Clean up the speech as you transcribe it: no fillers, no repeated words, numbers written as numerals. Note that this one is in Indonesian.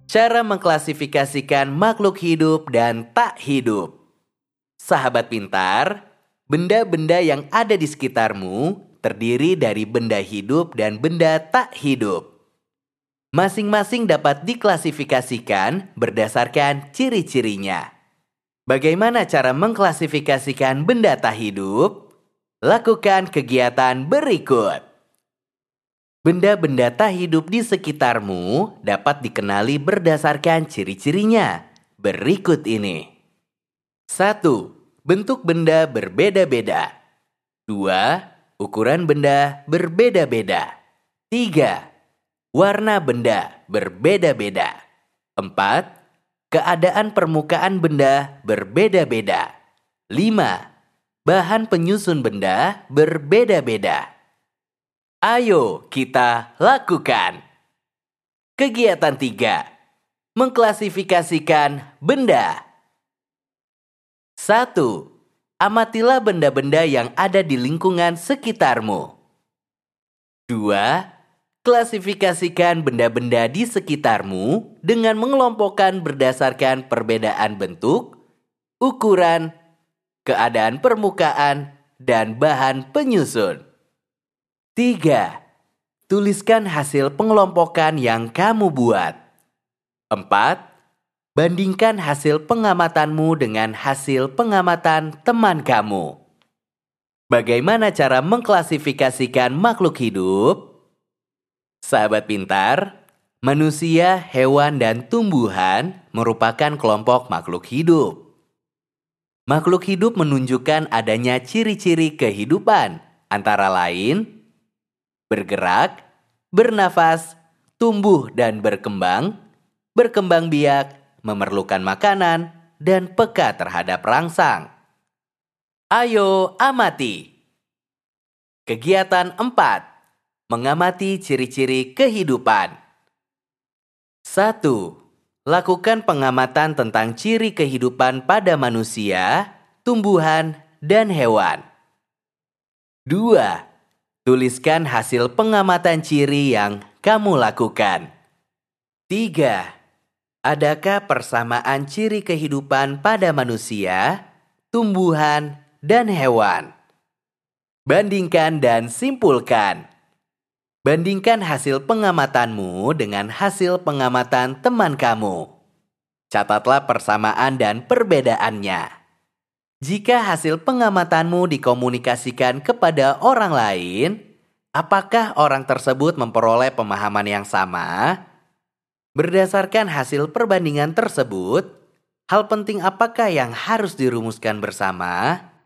Cara mengklasifikasikan makhluk hidup dan tak hidup. Sahabat pintar, benda-benda yang ada di sekitarmu terdiri dari benda hidup dan benda tak hidup. Masing-masing dapat diklasifikasikan berdasarkan ciri-cirinya. Bagaimana cara mengklasifikasikan benda tak hidup? Lakukan kegiatan berikut. Benda-benda tak hidup di sekitarmu dapat dikenali berdasarkan ciri-cirinya. Berikut ini. 1. Bentuk benda berbeda-beda. 2. Ukuran benda berbeda-beda. 3. Warna benda berbeda-beda. 4. Keadaan permukaan benda berbeda-beda. 5. Bahan penyusun benda berbeda-beda. Ayo kita lakukan. Kegiatan 3. Mengklasifikasikan benda. 1. Amatilah benda-benda yang ada di lingkungan sekitarmu. 2. Klasifikasikan benda-benda di sekitarmu dengan mengelompokkan berdasarkan perbedaan bentuk, ukuran, keadaan permukaan, dan bahan penyusun. 3. Tuliskan hasil pengelompokan yang kamu buat. 4. Bandingkan hasil pengamatanmu dengan hasil pengamatan teman kamu. Bagaimana cara mengklasifikasikan makhluk hidup? Sahabat pintar, manusia, hewan, dan tumbuhan merupakan kelompok makhluk hidup. Makhluk hidup menunjukkan adanya ciri-ciri kehidupan, antara lain bergerak, bernafas, tumbuh dan berkembang biak, memerlukan makanan, dan peka terhadap rangsang. Ayo amati. Kegiatan 4. Mengamati ciri-ciri kehidupan. 1. Lakukan pengamatan tentang ciri kehidupan pada manusia, tumbuhan, dan hewan. 2. Tuliskan hasil pengamatan ciri yang kamu lakukan. 3. Adakah persamaan ciri kehidupan pada manusia, tumbuhan, dan hewan? Bandingkan dan simpulkan. Bandingkan hasil pengamatanmu dengan hasil pengamatan teman kamu. Catatlah persamaan dan perbedaannya. Jika hasil pengamatanmu dikomunikasikan kepada orang lain, apakah orang tersebut memperoleh pemahaman yang sama? Berdasarkan hasil perbandingan tersebut, hal penting apakah yang harus dirumuskan bersama?